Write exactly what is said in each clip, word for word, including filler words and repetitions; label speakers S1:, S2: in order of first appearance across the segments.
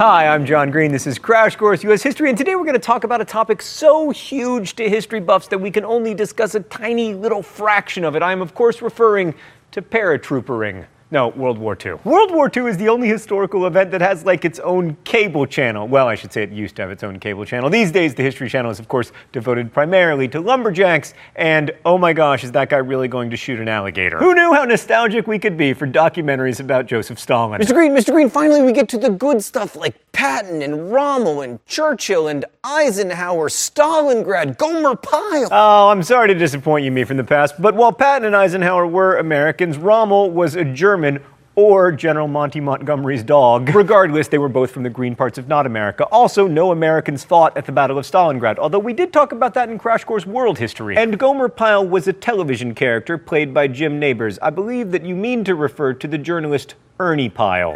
S1: Hi, I'm John Green. This is Crash Course U S History, and today we're going to talk about a topic so huge to history buffs that we can only discuss a tiny little fraction of it. I am, of course, referring to paratroopering. No, World War Two. World War Two is the only historical event that has, like, its own cable channel. Well, I should say it used to have its own cable channel. These days, the History Channel is, of course, devoted primarily to lumberjacks, and oh my gosh, is that guy really going to shoot an alligator? Who knew how nostalgic we could be for documentaries about Joseph Stalin?
S2: Mister Green, Mister Green, finally we get to the good stuff like Patton and Rommel and Churchill and Eisenhower, Stalingrad, Gomer Pyle.
S1: Oh, I'm sorry to disappoint you, me from the past, but while Patton and Eisenhower were Americans, Rommel was a German, or General Monty Montgomery's dog. Regardless, they were both from the green parts of not America. Also, no Americans fought at the Battle of Stalingrad, although we did talk about that in Crash Course World History. And Gomer Pyle was a television character played by Jim Nabors. I believe that you mean to refer to the journalist Ernie Pyle.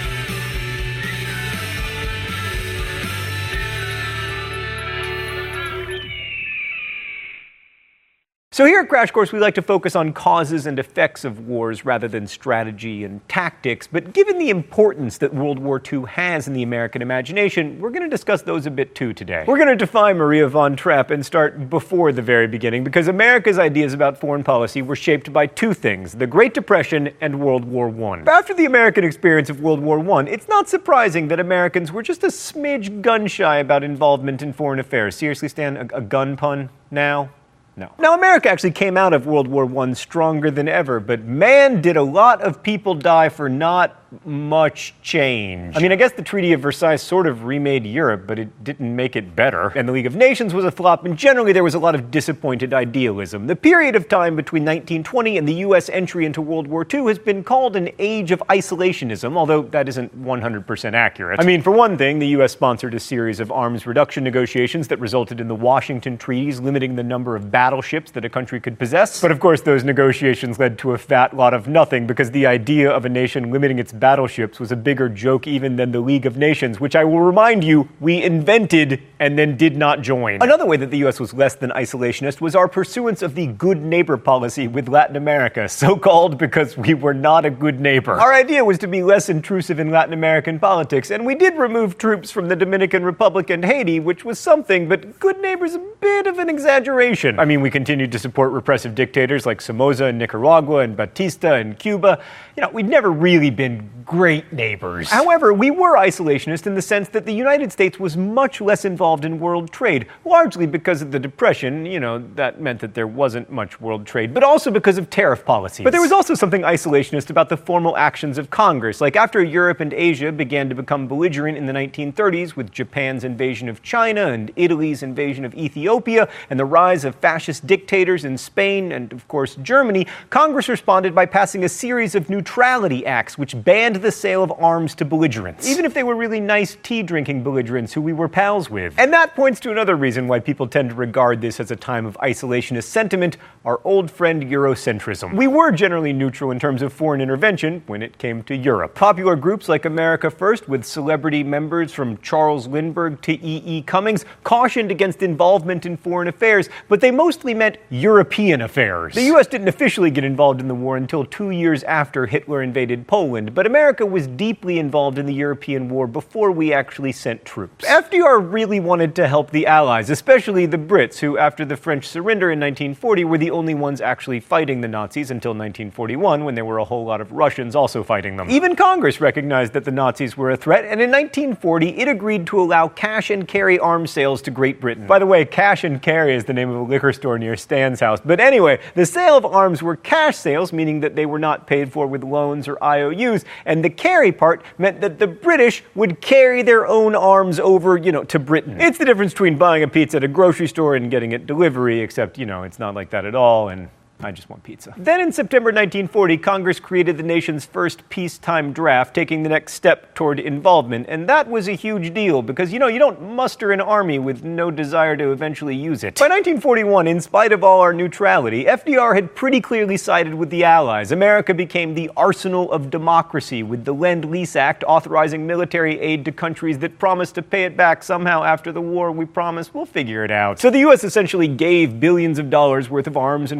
S1: So here at Crash Course, we like to focus on causes and effects of wars rather than strategy and tactics. But given the importance that World War Two has in the American imagination, we're going to discuss those a bit too today. We're going to defy Maria von Trapp and start before the very beginning, because America's ideas about foreign policy were shaped by two things: the Great Depression and World War One. After the American experience of World War One, it's not surprising that Americans were just a smidge gun-shy about involvement in foreign affairs. Seriously, Stan, a, a gun pun now? No. Now, America actually came out of World War One stronger than ever, but man, did a lot of people die for not much change. I mean, I guess the Treaty of Versailles sort of remade Europe, but it didn't make it better. And the League of Nations was a flop, and generally there was a lot of disappointed idealism. The period of time between nineteen twenty and the U S entry into World War Two has been called an age of isolationism, although that isn't one hundred percent accurate. I mean, for one thing, the U S sponsored a series of arms reduction negotiations that resulted in the Washington Treaties limiting the number of battleships that a country could possess. But of course, those negotiations led to a fat lot of nothing, because the idea of a nation limiting its battleships was a bigger joke even than the League of Nations, which I will remind you, we invented and then did not join. Another way that the U S was less than isolationist was our pursuance of the good neighbor policy with Latin America, so-called because we were not a good neighbor. Our idea was to be less intrusive in Latin American politics, and we did remove troops from the Dominican Republic and Haiti, which was something, but good neighbor's a bit of an exaggeration. I mean, we continued to support repressive dictators like Somoza in Nicaragua and Batista in Cuba. You know, we'd never really been great neighbors. However, we were isolationist in the sense that the United States was much less involved in world trade, largely because of the Depression. You know, that meant that there wasn't much world trade, but also because of tariff policies. But there was also something isolationist about the formal actions of Congress. Like after Europe and Asia began to become belligerent in the nineteen thirties with Japan's invasion of China and Italy's invasion of Ethiopia and the rise of fascist dictators in Spain and, of course, Germany, Congress responded by passing a series of neutrality acts which banned the sale of arms to belligerents, even if they were really nice tea-drinking belligerents who we were pals with. And that points to another reason why people tend to regard this as a time of isolationist sentiment: our old friend Eurocentrism. We were generally neutral in terms of foreign intervention when it came to Europe. Popular groups like America First, with celebrity members from Charles Lindbergh to E E. Cummings, cautioned against involvement in foreign affairs, but they mostly meant European affairs. The U S didn't officially get involved in the war until two years after Hitler invaded Poland, but America was deeply involved in the European war before we actually sent troops. F D R really wanted to help the Allies, especially the Brits, who, after the French surrender in nineteen forty, were the only ones actually fighting the Nazis until nineteen forty-one, when there were a whole lot of Russians also fighting them. Even Congress recognized that the Nazis were a threat, and in nineteen forty, it agreed to allow cash and carry arms sales to Great Britain. By the way, cash and carry is the name of a liquor store near Stan's house. But anyway, the sale of arms were cash sales, meaning that they were not paid for with loans or I O Us, and the carry part meant that the British would carry their own arms over, you know, to Britain. It's the difference between buying a pizza at a grocery store and getting it delivery, except, you know, it's not like that at all, and I just want pizza. Then in September nineteen forty, Congress created the nation's first peacetime draft, taking the next step toward involvement. And that was a huge deal because, you know, you don't muster an army with no desire to eventually use it. By nineteen forty-one, in spite of all our neutrality, F D R had pretty clearly sided with the Allies. America became the arsenal of democracy, with the Lend-Lease Act authorizing military aid to countries that promised to pay it back somehow after the war. We promise we'll figure it out. So the U S essentially gave billions of dollars worth of arms and war materials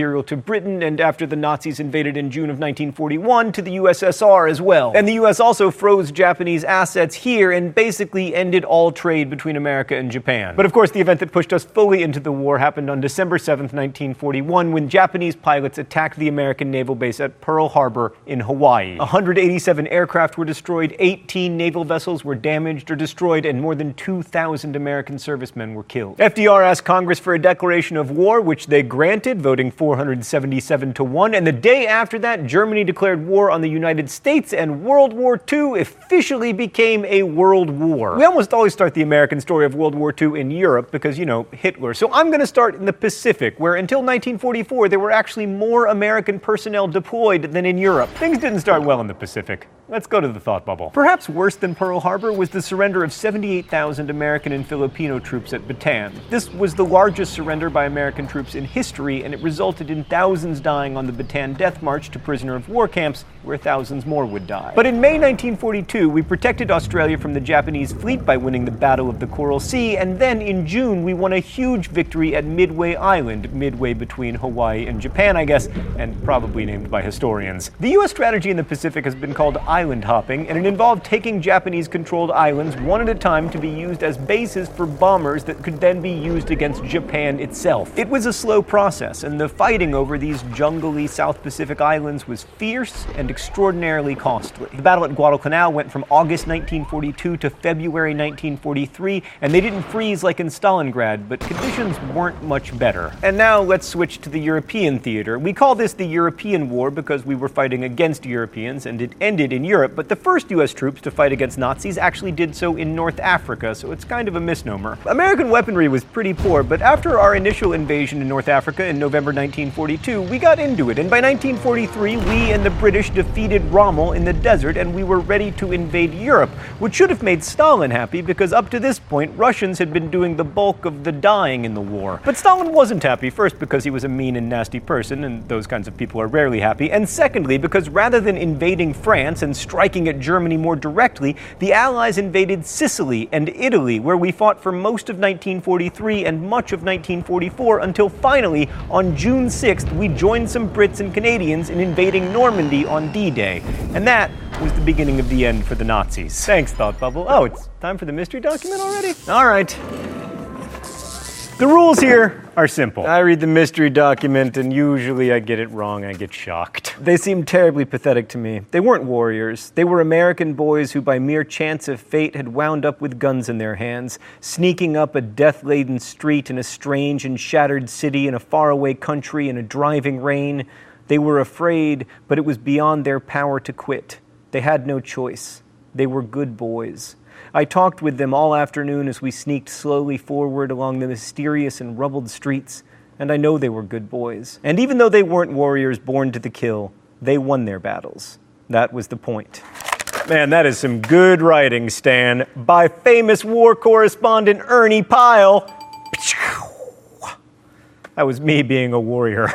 S1: material to Britain, and after the Nazis invaded in June of nineteen forty-one, to the U S S R as well. And the U S also froze Japanese assets here and basically ended all trade between America and Japan. But of course, the event that pushed us fully into the war happened on December seventh, nineteen forty-one, when Japanese pilots attacked the American naval base at Pearl Harbor in Hawaii. one hundred eighty-seven aircraft were destroyed, eighteen naval vessels were damaged or destroyed, and more than two thousand American servicemen were killed. F D R asked Congress for a declaration of war, which they granted, voting four hundred seventy-seven to one, and the day after that, Germany declared war on the United States, and World War Two officially became a world war. We almost always start the American story of World War Two in Europe because, you know, Hitler. So I'm going to start in the Pacific, where until nineteen forty-four, there were actually more American personnel deployed than in Europe. Things didn't start well in the Pacific. Let's go to the thought bubble. Perhaps worse than Pearl Harbor was the surrender of seventy-eight thousand American and Filipino troops at Bataan. This was the largest surrender by American troops in history, and it resulted in thousands dying on the Bataan Death March to prisoner of war camps, where thousands more would die. But in May nineteen forty-two, we protected Australia from the Japanese fleet by winning the Battle of the Coral Sea, and then in June, we won a huge victory at Midway Island, midway between Hawaii and Japan, I guess, and probably named by historians. The U S strategy in the Pacific has been called island hopping, and it involved taking Japanese-controlled islands one at a time to be used as bases for bombers that could then be used against Japan itself. It was a slow process, and the fighting over these jungly South Pacific islands was fierce and extraordinarily costly. The battle at Guadalcanal went from August nineteen forty-two to February nineteen forty-three, and they didn't freeze like in Stalingrad, but conditions weren't much better. And now let's switch to the European theater. We call this the European War because we were fighting against Europeans, and it ended in Europe, but the first U S troops to fight against Nazis actually did so in North Africa, so it's kind of a misnomer. American weaponry was pretty poor, but after our initial invasion in North Africa in November nineteen forty-two, we got into it, and by nineteen forty-three, we and the British defeated Rommel in the desert, and we were ready to invade Europe, which should have made Stalin happy, because up to this point, Russians had been doing the bulk of the dying in the war. But Stalin wasn't happy, first because he was a mean and nasty person, and those kinds of people are rarely happy, and secondly because rather than invading France and striking at Germany more directly, the Allies invaded Sicily and Italy, where we fought for most of nineteen forty-three and much of nineteen forty-four, until finally, on June sixth, we joined some Brits and Canadians in invading Normandy on D-Day. And that was the beginning of the end for the Nazis. Thanks, Thought Bubble. Oh, it's time for the mystery document already? All right. The rules here are simple. I read the mystery document, and usually I get it wrong. I get shocked. They seem terribly pathetic to me. They weren't warriors. They were American boys who, by mere chance of fate, had wound up with guns in their hands, sneaking up a death-laden street in a strange and shattered city in a faraway country in a driving rain. They were afraid, but it was beyond their power to quit. They had no choice. They were good boys. I talked with them all afternoon as we sneaked slowly forward along the mysterious and rubbled streets, and I know they were good boys. And even though they weren't warriors born to the kill, they won their battles. That was the point. Man, that is some good writing, Stan, by famous war correspondent Ernie Pyle. That was me being a warrior.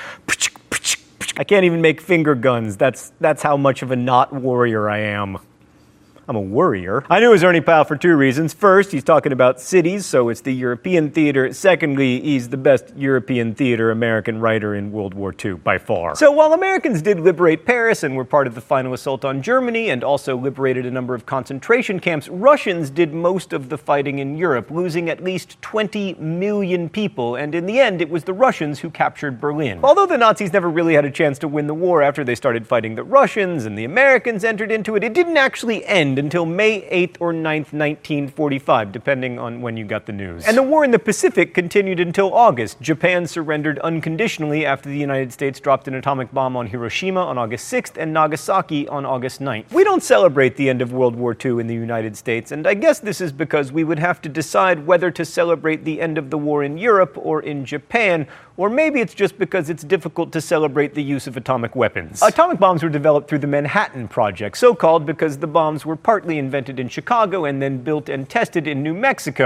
S1: I can't even make finger guns. That's, that's how much of a not warrior I am. I'm a worrier. I knew it was Ernie Pyle for two reasons. First, he's talking about cities, so it's the European theater. Secondly, he's the best European theater American writer in World War Two, by far. So while Americans did liberate Paris and were part of the final assault on Germany and also liberated a number of concentration camps, Russians did most of the fighting in Europe, losing at least twenty million people, and in the end, it was the Russians who captured Berlin. Although the Nazis never really had a chance to win the war after they started fighting the Russians and the Americans entered into it, it didn't actually end until May eighth or ninth, nineteen forty-five, depending on when you got the news. And the war in the Pacific continued until August. Japan surrendered unconditionally after the United States dropped an atomic bomb on Hiroshima on August sixth and Nagasaki on August ninth. We don't celebrate the end of World War Two in the United States, and I guess this is because we would have to decide whether to celebrate the end of the war in Europe or in Japan, or maybe it's just because it's difficult to celebrate the use of atomic weapons. Atomic bombs were developed through the Manhattan Project, so-called because the bombs were partly invented in Chicago and then built and tested in New Mexico.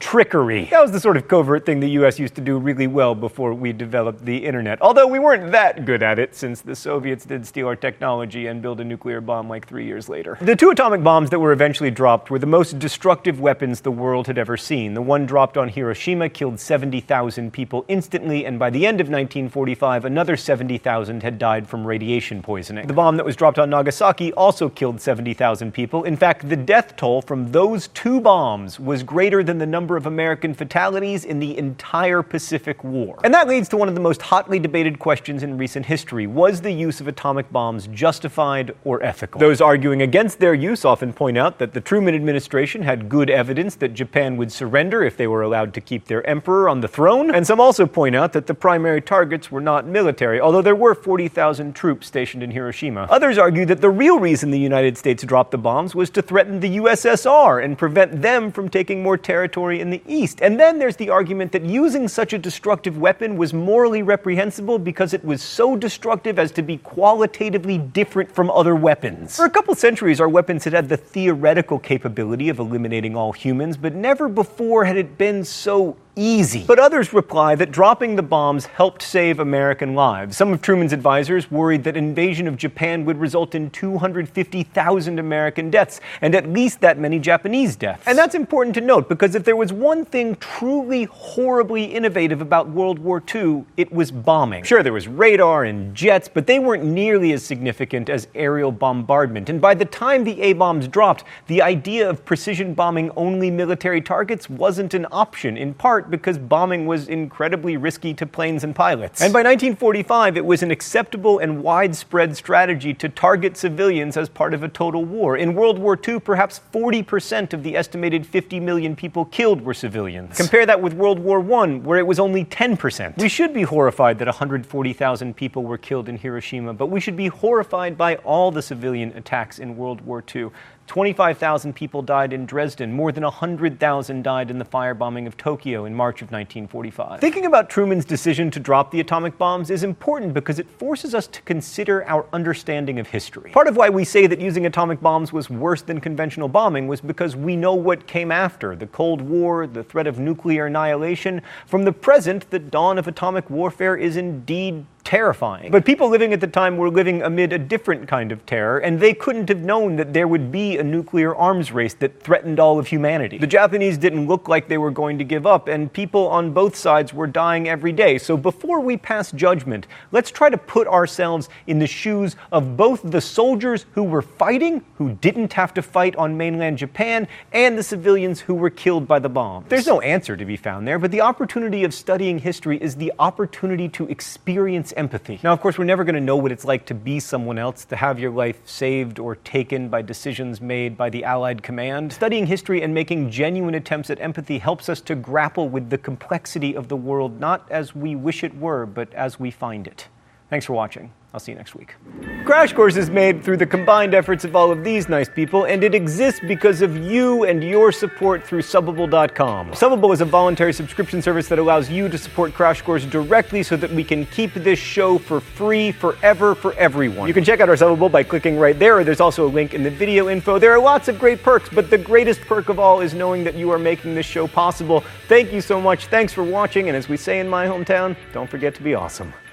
S1: trickery. That was the sort of covert thing the U S used to do really well before we developed the internet. Although we weren't that good at it, since the Soviets did steal our technology and build a nuclear bomb like three years later. The two atomic bombs that were eventually dropped were the most destructive weapons the world had ever seen. The one dropped on Hiroshima killed seventy thousand people instantly, and by the end of nineteen forty-five, another seventy thousand had died from radiation poisoning. The bomb that was dropped on Nagasaki also killed seventy thousand people. In fact, the death toll from those two bombs was greater than the number of American fatalities in the entire Pacific War. And that leads to one of the most hotly debated questions in recent history. Was the use of atomic bombs justified or ethical? Those arguing against their use often point out that the Truman administration had good evidence that Japan would surrender if they were allowed to keep their emperor on the throne, and some also point out that the primary targets were not military, although there were forty thousand troops stationed in Hiroshima. Others argue that the real reason the United States dropped the bombs was to threaten the U S S R and prevent them from taking more territory in the East. And then there's the argument that using such a destructive weapon was morally reprehensible because it was so destructive as to be qualitatively different from other weapons. For a couple centuries, our weapons had had the theoretical capability of eliminating all humans, but never before had it been so easy. But others reply that dropping the bombs helped save American lives. Some of Truman's advisors worried that invasion of Japan would result in two hundred fifty thousand American deaths, and at least that many Japanese deaths. And that's important to note, because if there was one thing truly horribly innovative about World War Two, it was bombing. Sure, there was radar and jets, but they weren't nearly as significant as aerial bombardment. And by the time the A-bombs dropped, the idea of precision bombing only military targets wasn't an option, in part because bombing was incredibly risky to planes and pilots. And by nineteen forty-five, it was an acceptable and widespread strategy to target civilians as part of a total war. In World War Two, perhaps forty percent of the estimated fifty million people killed were civilians. Compare that with World War One, where it was only ten percent. We should be horrified that one hundred forty thousand people were killed in Hiroshima, but we should be horrified by all the civilian attacks in World War Two. twenty-five thousand people died in Dresden. More than one hundred thousand died in the firebombing of Tokyo in March of nineteen forty-five. Thinking about Truman's decision to drop the atomic bombs is important because it forces us to consider our understanding of history. Part of why we say that using atomic bombs was worse than conventional bombing was because we know what came after: the Cold War, the threat of nuclear annihilation. From the present, the dawn of atomic warfare is indeed terrifying. But people living at the time were living amid a different kind of terror, and they couldn't have known that there would be a nuclear arms race that threatened all of humanity. The Japanese didn't look like they were going to give up, and people on both sides were dying every day. So before we pass judgment, let's try to put ourselves in the shoes of both the soldiers who were fighting, who didn't have to fight on mainland Japan, and the civilians who were killed by the bombs. There's no answer to be found there, but the opportunity of studying history is the opportunity to experience empathy. Now, of course, we're never going to know what it's like to be someone else, to have your life saved or taken by decisions made by the Allied command. Studying history and making genuine attempts at empathy helps us to grapple with the complexity of the world, not as we wish it were, but as we find it. Thanks for watching. I'll see you next week. Crash Course is made through the combined efforts of all of these nice people, and it exists because of you and your support through Subbable dot com. Subbable is a voluntary subscription service that allows you to support Crash Course directly so that we can keep this show for free forever for everyone. You can check out our Subbable by clicking right there, or there's also a link in the video info. There are lots of great perks, but the greatest perk of all is knowing that you are making this show possible. Thank you so much. Thanks for watching, and as we say in my hometown, don't forget to be awesome.